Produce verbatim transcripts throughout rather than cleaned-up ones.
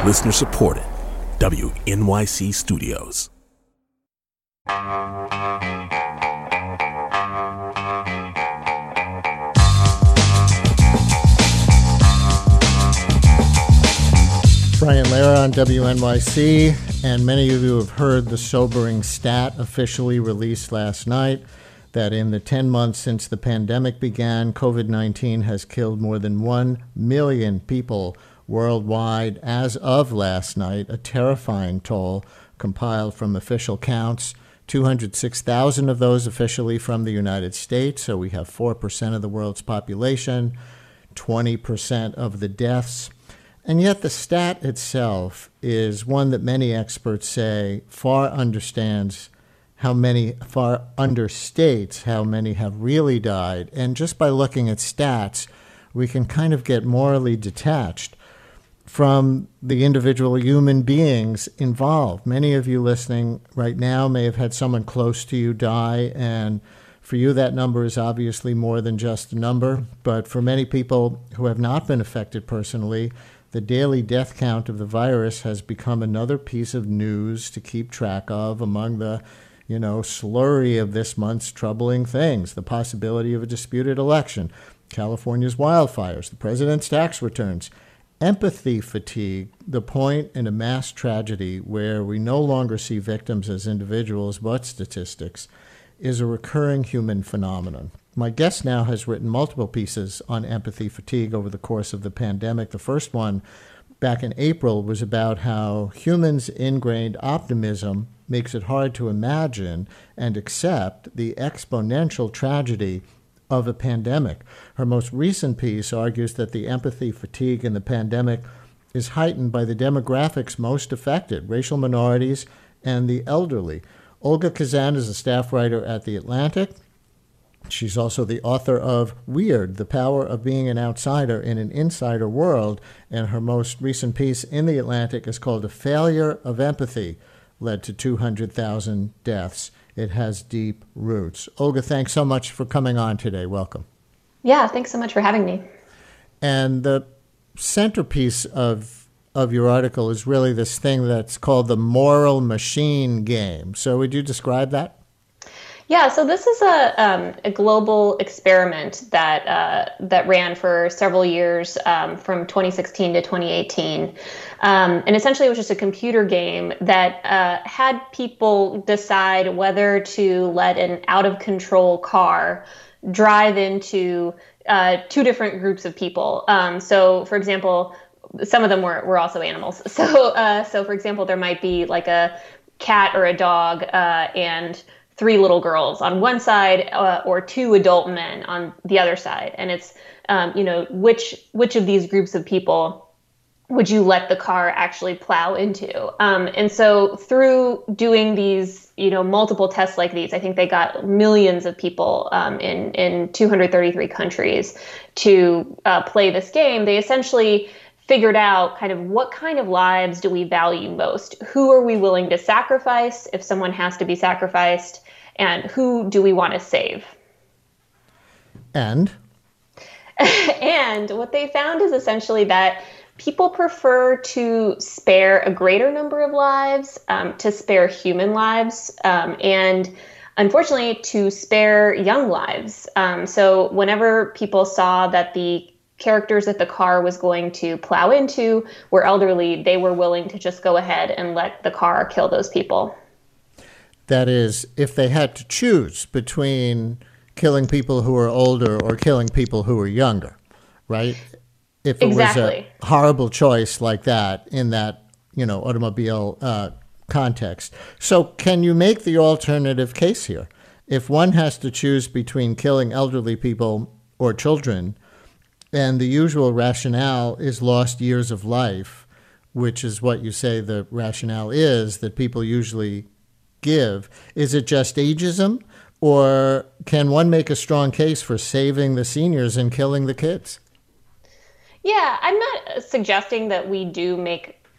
Listener supported. W N Y C Studios. Brian Lehrer on W N Y C, and many of you have heard the sobering stat officially released last night that in the ten months since the pandemic began, COVID nineteen has killed more than one million people worldwide as of last night, a terrifying toll compiled from official counts. two hundred six thousand of those officially from the United States, so we have four percent of the world's population, twenty percent of the deaths. And yet the stat itself is one that many experts say far understands how many, far understates how many have really died. And just by looking at stats, we can kind of get morally detached from the individual human beings involved. Many of you listening right now may have had someone close to you die, and for you that number is obviously more than just a number. But for many people who have not been affected personally, the daily death count of the virus has become another piece of news to keep track of among the, you know, slurry of this month's troubling things. The possibility of a disputed election, California's wildfires, the president's tax returns, empathy fatigue, the point in a mass tragedy where we no longer see victims as individuals but statistics, is a recurring human phenomenon. My guest now has written multiple pieces on empathy fatigue over the course of the pandemic. The first one, back in April, was about how humans' ingrained optimism makes it hard to imagine and accept the exponential tragedy of a pandemic. Her most recent piece argues that the empathy fatigue in the pandemic is heightened by the demographics most affected, racial minorities and the elderly. Olga Khazan is a staff writer at The Atlantic. She's also the author of Weird, The Power of Being an Outsider in an Insider World, and her most recent piece in The Atlantic is called A Failure of Empathy Led to two hundred thousand Deaths. It has deep roots. Olga, thanks so much for coming on today. Welcome. Yeah, thanks so much for having me. And the centerpiece of of your article is really this thing that's called the moral machine game. So would you describe that? Yeah, so this is a um, a global experiment that uh, that ran for several years, um, from twenty sixteen to twenty eighteen, um, and essentially it was just a computer game that uh, had people decide whether to let an out of control car drive into uh, two different groups of people. Um, so, for example, some of them were were also animals. So, uh, so for example, there might be like a cat or a dog, uh, and three little girls on one side, uh, or two adult men on the other side. And it's, um, you know, which which of these groups of people would you let the car actually plow into? Um, and so through doing these, you know, multiple tests like these, I think they got millions of people um, in, in two hundred thirty-three countries to uh, play this game. They essentially figured out kind of what kind of lives do we value most? Who are we willing to sacrifice if someone has to be sacrificed? And who do we want to save? And? And what they found is essentially that people prefer to spare a greater number of lives, um, to spare human lives, um, and unfortunately to spare young lives. Um, so whenever people saw that the characters that the car was going to plow into were elderly, they were willing to just go ahead and let the car kill those people. That is, if they had to choose between killing people who are older or killing people who are younger, right? If it exactly. was a horrible choice like that in that, you know, automobile uh, context. So can you make the alternative case here? If one has to choose between killing elderly people or children, and the usual rationale is lost years of life, which is what you say the rationale is that people usually give, is it just ageism, or can one make a strong case for saving the seniors and killing the kids? Yeah, I'm not suggesting that we do make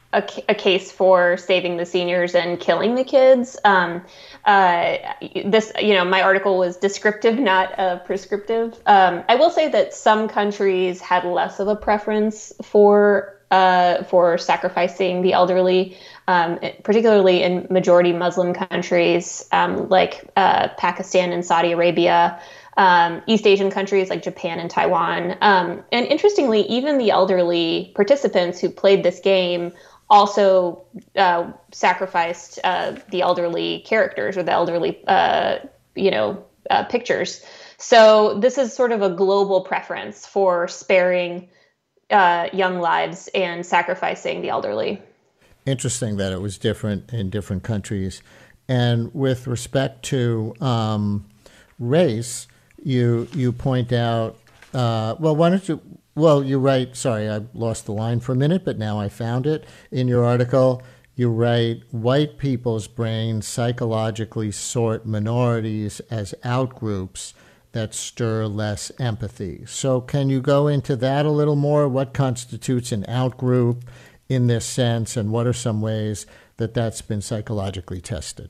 a, a case for saving the seniors and killing the kids. Um, uh, this, you know, my article was descriptive, not uh, prescriptive. Um, I will say that some countries had less of a preference for uh, for sacrificing the elderly, um, particularly in majority Muslim countries um, like uh, Pakistan and Saudi Arabia. Um, East Asian countries like Japan and Taiwan. Um, and interestingly, even the elderly participants who played this game also uh, sacrificed uh, the elderly characters or the elderly, uh, you know, uh, pictures. So this is sort of a global preference for sparing uh, young lives and sacrificing the elderly. Interesting that it was different in different countries. And with respect to um, race, You you point out, uh, well, why don't you, well, you write, sorry, I lost the line for a minute, but now I found it. In your article, you write, white people's brains psychologically sort minorities as outgroups that stir less empathy. So can you go into that a little more? What constitutes an outgroup in this sense, and what are some ways that that's been psychologically tested?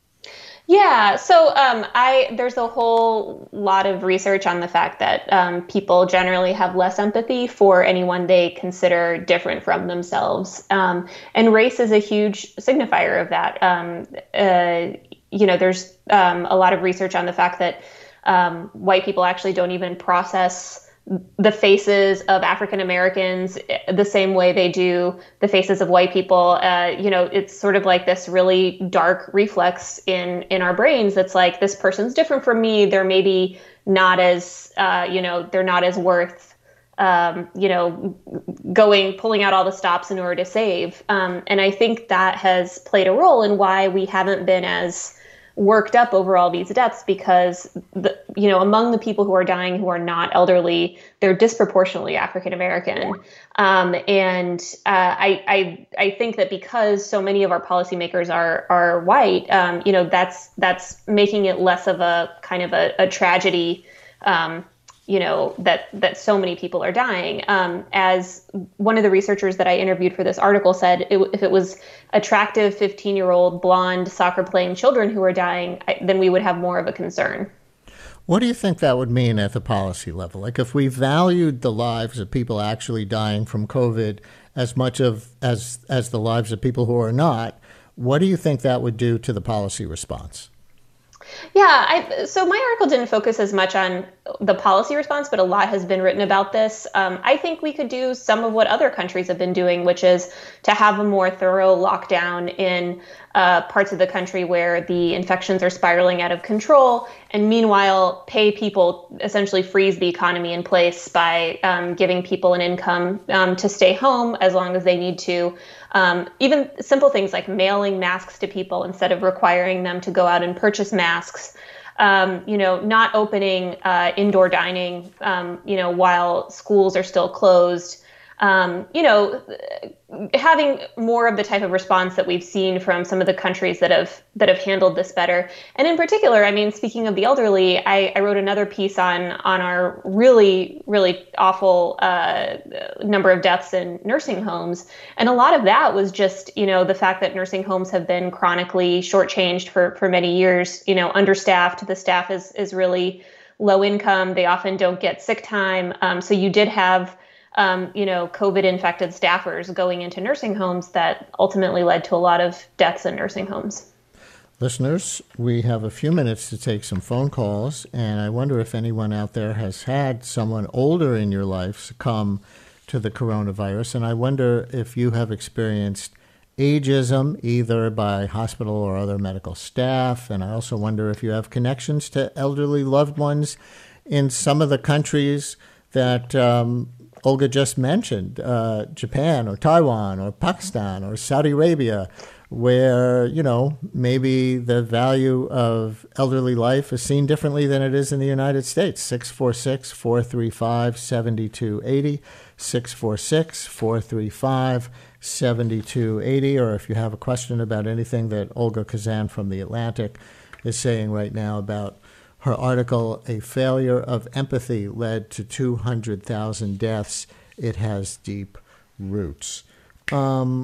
Yeah, so um, I there's a whole lot of research on the fact that um, people generally have less empathy for anyone they consider different from themselves, um, and race is a huge signifier of that. Um, uh, you know, there's um, a lot of research on the fact that um, white people actually don't even process the faces of African Americans the same way they do the faces of white people. Uh, you know, it's sort of like this really dark reflex in, in our brains that's like, this person's different from me. They're maybe not as, uh, you know, they're not as worth, um, you know, going, pulling out all the stops in order to save. Um, and I think that has played a role in why we haven't been as worked up over all these deaths, because the, you know, among the people who are dying who are not elderly, they're disproportionately African American. Um, and uh, I, I I think that because so many of our policymakers are are white, um, you know, that's that's making it less of a kind of a, a tragedy. Um, you know, that that so many people are dying. Um, as one of the researchers that I interviewed for this article said, it, if it was attractive fifteen-year-old blonde soccer-playing children who are dying, I, then we would have more of a concern. What do you think that would mean at the policy level? Like if we valued the lives of people actually dying from COVID as much of as as the lives of people who are not, what do you think that would do to the policy response? Yeah, I, so my article didn't focus as much on the policy response, but a lot has been written about this. Um, I think we could do some of what other countries have been doing, which is to have a more thorough lockdown in uh, parts of the country where the infections are spiraling out of control, and meanwhile pay people, essentially freeze the economy in place by um, giving people an income um, to stay home as long as they need to. Um, even simple things like mailing masks to people instead of requiring them to go out and purchase masks. Um, you know, not opening uh, indoor dining, um, you know, while schools are still closed. Um, you know, having more of the type of response that we've seen from some of the countries that have that have handled this better. And in particular, I mean, speaking of the elderly, I, I wrote another piece on on our really, really awful uh, number of deaths in nursing homes. And a lot of that was just, you know, the fact that nursing homes have been chronically shortchanged for, for many years, you know, understaffed. The staff is is really low income. They often don't get sick time. Um, so you did have Um, you know, COVID-infected staffers going into nursing homes that ultimately led to a lot of deaths in nursing homes. Listeners, we have a few minutes to take some phone calls, and I wonder if anyone out there has had someone older in your life succumb to the coronavirus, and I wonder if you have experienced ageism, either by hospital or other medical staff, and I also wonder if you have connections to elderly loved ones in some of the countries that um, Olga just mentioned, uh, Japan or Taiwan or Pakistan or Saudi Arabia, where, you know, maybe the value of elderly life is seen differently than it is in the United States. six four six, four three five, seven two eight zero, six four six, four three five, seven two eight zero, or if you have a question about anything that Olga Khazan from The Atlantic is saying right now about her article, A Failure of Empathy Led to two hundred thousand Deaths. It has deep roots. Um,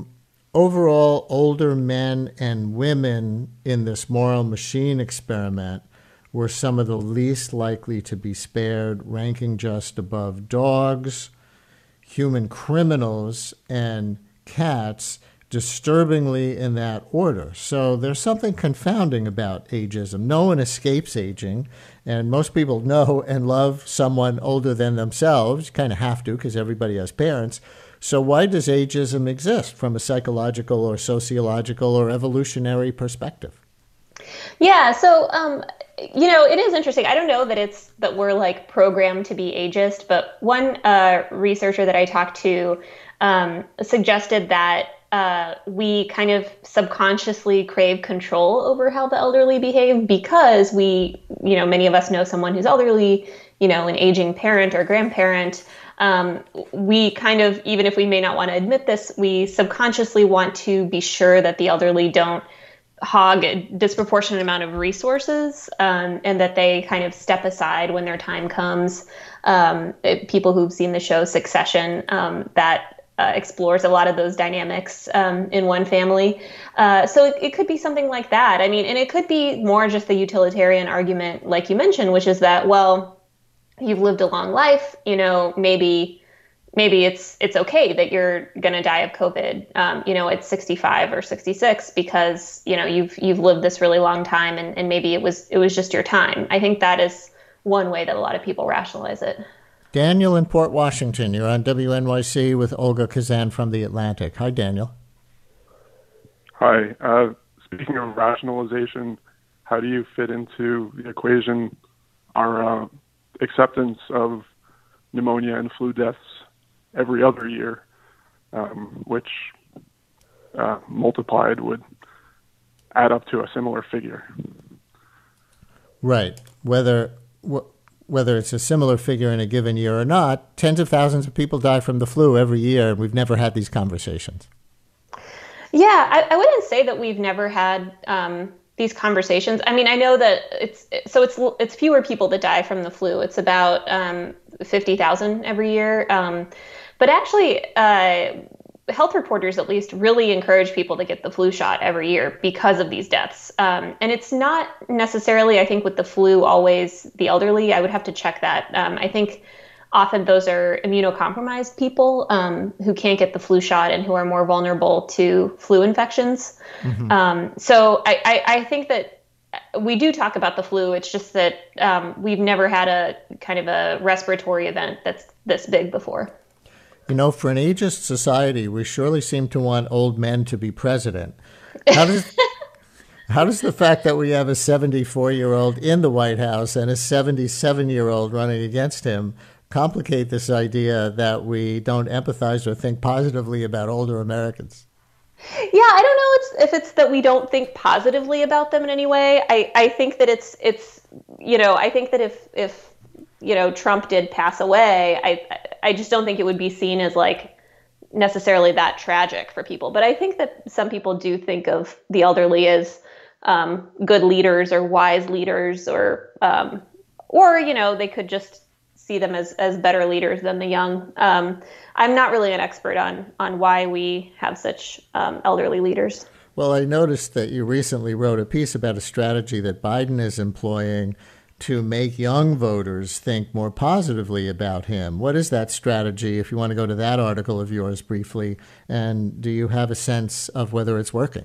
overall, older men and women in this moral machine experiment were some of the least likely to be spared, ranking just above dogs, human criminals, and cats, disturbingly in that order. So there's something confounding about ageism. No one escapes aging, and most people know and love someone older than themselves. You kind of have to because everybody has parents. So why does ageism exist from a psychological or sociological or evolutionary perspective? Yeah, so um, you know, it is interesting. I don't know that it's that we're like programmed to be ageist, but one uh, researcher that I talked to um, suggested that uh, we kind of subconsciously crave control over how the elderly behave because we, you know, many of us know someone who's elderly, you know, an aging parent or grandparent. Um, we kind of, even if we may not want to admit this, we subconsciously want to be sure that the elderly don't hog a disproportionate amount of resources, um, and that they kind of step aside when their time comes. Um, it, people who've seen the show Succession, um, that uh, explores a lot of those dynamics um, in one family. Uh, so it, it could be something like that. I mean, and it could be more just the utilitarian argument, like you mentioned, which is that, well, you've lived a long life, you know, maybe maybe it's it's okay that you're going to die of COVID, um, you know, at sixty-five or sixty-six because, you know, you've you've lived this really long time and, and maybe it was it was just your time. I think that is one way that a lot of people rationalize it. Daniel in Port Washington, you're on W N Y C with Olga Kazan from The Atlantic. Hi, Daniel. Hi. Uh, speaking of rationalization, how do you fit into the equation our uh, acceptance of pneumonia and flu deaths every other year, um, which uh, multiplied would add up to a similar figure? Right. Whether wh- whether it's a similar figure in a given year or not, tens of thousands of people die from the flu every year, and we've never had these conversations. Yeah, I, I wouldn't say that we've never had um, these conversations. I mean, I know that it's so it's it's fewer people that die from the flu. It's about um, fifty thousand every year. Um, but actually, uh, health reporters at least really encourage people to get the flu shot every year because of these deaths. Um, and it's not necessarily, I think, with the flu always the elderly. I would have to check that. Um, I think often those are immunocompromised people um, who can't get the flu shot and who are more vulnerable to flu infections. Mm-hmm. Um, so I, I, I think that we do talk about the flu. It's just that um, we've never had a kind of a respiratory event that's this big before. You know, for an ageist society, we surely seem to want old men to be president. How does how does the fact that we have a seventy-four-year-old in the White House and a seventy-seven-year-old running against him complicate this idea that we don't empathize or think positively about older Americans? Yeah, I don't know if it's that we don't think positively about them in any way. I, I think that it's it's you know I think that if if you know Trump did pass away, I I just don't think it would be seen as like necessarily that tragic for people. But I think that some people do think of the elderly as um, good leaders or wise leaders, or um, or you know they could just see them as as better leaders than the young. Um, I'm not really an expert on on why we have such um, elderly leaders. Well, I noticed that you recently wrote a piece about a strategy that Biden is employing to make young voters think more positively about him. What is that strategy, if you want to go to that article of yours briefly, and do you have a sense of whether it's working?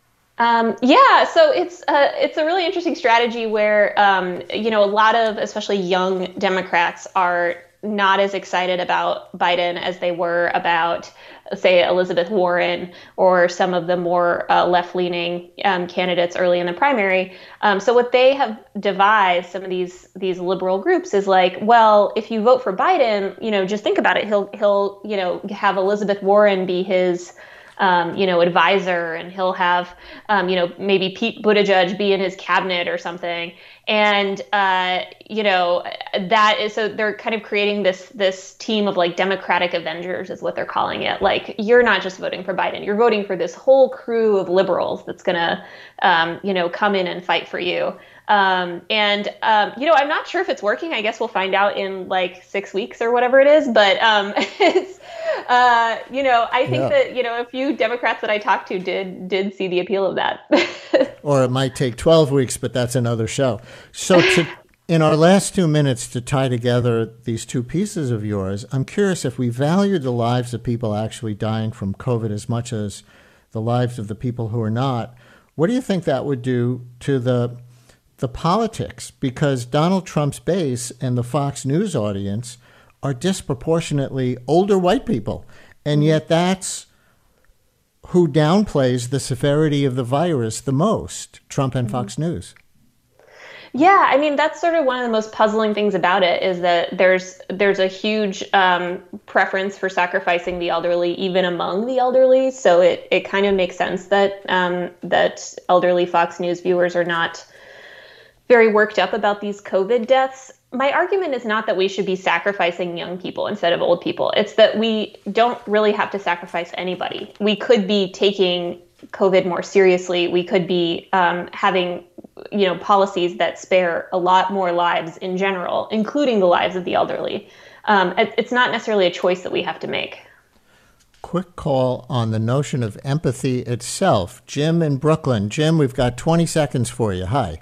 Um, yeah, so it's uh, it's a really interesting strategy where, um, you know, a lot of especially young Democrats are not as excited about Biden as they were about, say, Elizabeth Warren or some of the more uh, left-leaning um, candidates early in the primary. Um, so what they have devised, some of these these liberal groups, is like, well, if you vote for Biden, you know, just think about it. He'll he'll you know have Elizabeth Warren be his Um, you know, advisor, and he'll have, um, you know, maybe Pete Buttigieg be in his cabinet or something. And, uh, you know, that is, so they're kind of creating this, this team of like Democratic Avengers is what they're calling it. Like, you're not just voting for Biden, you're voting for this whole crew of liberals that's going to, um, you know, come in and fight for you. Um, and, um, you know, I'm not sure if it's working. I guess we'll find out in like six weeks or whatever it is. But um, it's, uh, you know, I think Yeah. that, you know, a few Democrats that I talked to did did see the appeal of that. Or it might take twelve weeks, but that's another show. So to, in our last two minutes to tie together these two pieces of yours, I'm curious if we valued the lives of people actually dying from COVID as much as the lives of the people who are not, what do you think that would do to the the politics? Because Donald Trump's base and the Fox News audience are disproportionately older white people. And yet that's who downplays the severity of the virus the most, Trump and Fox News. Yeah, I mean, that's sort of one of the most puzzling things about it is that there's there's a huge um, preference for sacrificing the elderly, even among the elderly. So it, it kind of makes sense that um, that elderly Fox News viewers are not very worked up about these COVID deaths. My argument is not that we should be sacrificing young people instead of old people. It's that we don't really have to sacrifice anybody. We could be taking COVID more seriously. We could be um, having, you know, policies that spare a lot more lives in general, including the lives of the elderly. Um, it, it's not necessarily a choice that we have to make. Quick call on the notion of empathy itself. Jim in Brooklyn. Jim, we've got twenty seconds for you. Hi.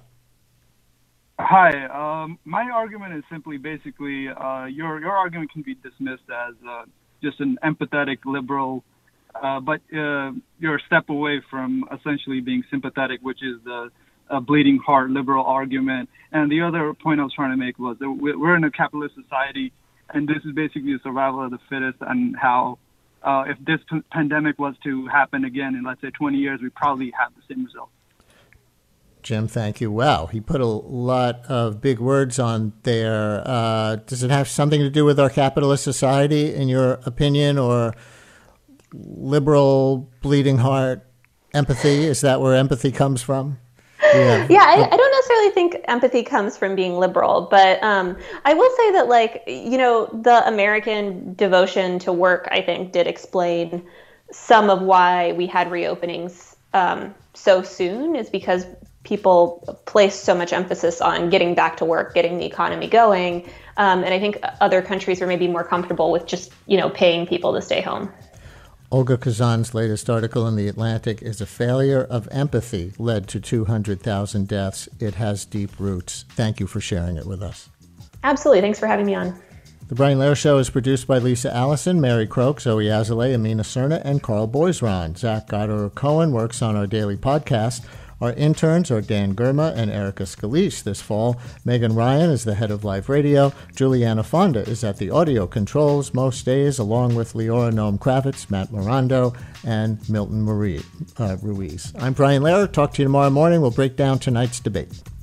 Hi. Um, my argument is simply basically uh, your your argument can be dismissed as uh, just an empathetic liberal, uh, but uh, you're a step away from essentially being sympathetic, which is the uh, bleeding heart liberal argument. And the other point I was trying to make was that we're in a capitalist society, and this is basically the survival of the fittest, and how uh, if this p- pandemic was to happen again in, let's say, twenty years, we probably have the same result. Jim, thank you. Wow, he put a lot of big words on there. Uh, does it have something to do with our capitalist society, in your opinion, or liberal, bleeding heart, empathy? Is that where empathy comes from? Yeah, yeah I, I don't necessarily think empathy comes from being liberal, but um, I will say that, like, you know, the American devotion to work, I think, did explain some of why we had reopenings um, so soon, is because people place so much emphasis on getting back to work, getting the economy going. Um, and I think other countries are maybe more comfortable with just, you know, paying people to stay home. Olga Khazan's latest article in The Atlantic is a failure of empathy led to two hundred thousand deaths. It has deep roots. Thank you for sharing it with us. Absolutely. Thanks for having me on. The Brian Lehrer Show is produced by Lisa Allison, Mary Croak, Zoe Azalea, Amina Cerna, and Carl Boisron. Zach Goddard-Cohen works on our daily podcast. Our interns are Dan Gurma and Erica Scalise. This fall, Megan Ryan is the head of Live Radio. Juliana Fonda is at the audio controls most days, along with Leora Noam Kravitz, Matt Morando, and Milton Marie, uh, Ruiz. I'm Brian Lehrer. Talk to you tomorrow morning. We'll break down tonight's debate.